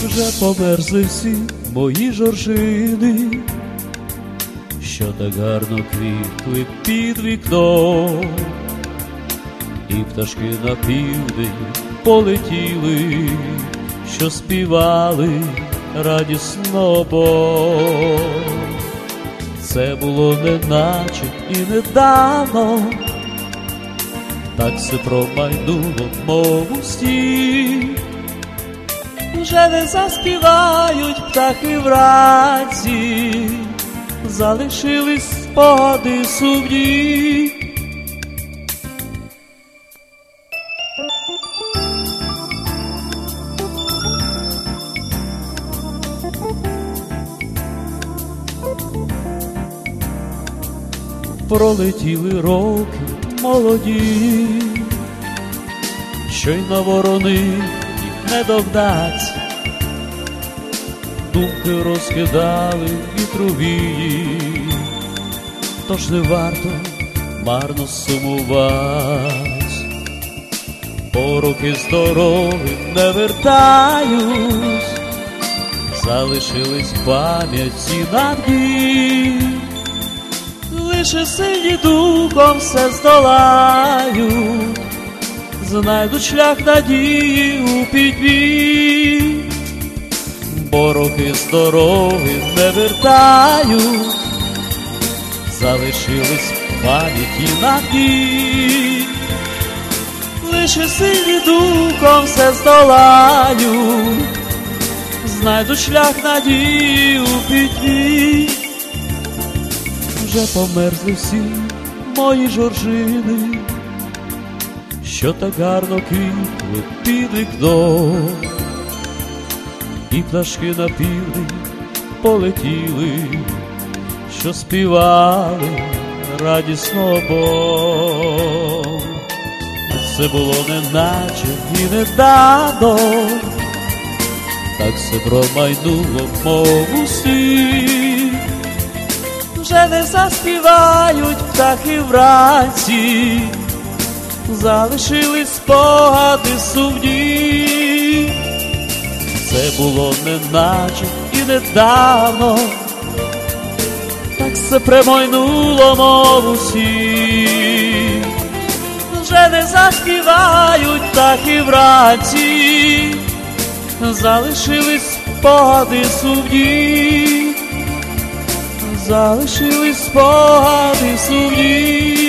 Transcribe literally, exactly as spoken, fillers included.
Вже померзли всі мої жоржини, що так гарно квітли під вікном, і пташки на південь полетіли, що співали радісно, бо це було неначе і недавно, так все промайнуло, мов у сні. Вже не заспівають птахи вранці, залишились спогади сумні. Пролетіли роки молоді, щойно ворони їх не догнать, думки розкидали вітровії, тож не варто марно сумувать, бо роки з дороги не вертаюсь, залишились в пам'яті на дні. Лише сильні духом все здолають, знайдуть шлях надії у пітьмі, бо роки з дороги не вертають, залишились в пам'яті на дні. Лише сильні духом все здолають, знайдуть шлях надії у пітьмі. Вже померзли всі мої жоржини, що так гарно квітли під вікном, і пташки на південь полетіли, що співали радісно, бо це було неначе і недавно, так все промайнуло, мов у сні. Вже не заспівають птахи вранці, залишились спогади сумні. Це було неначе і недавно, так все промайнуло, мов у сні. Вже не заспівають птахи вранці, залишились спогади сумні. Залишились спогади сумні.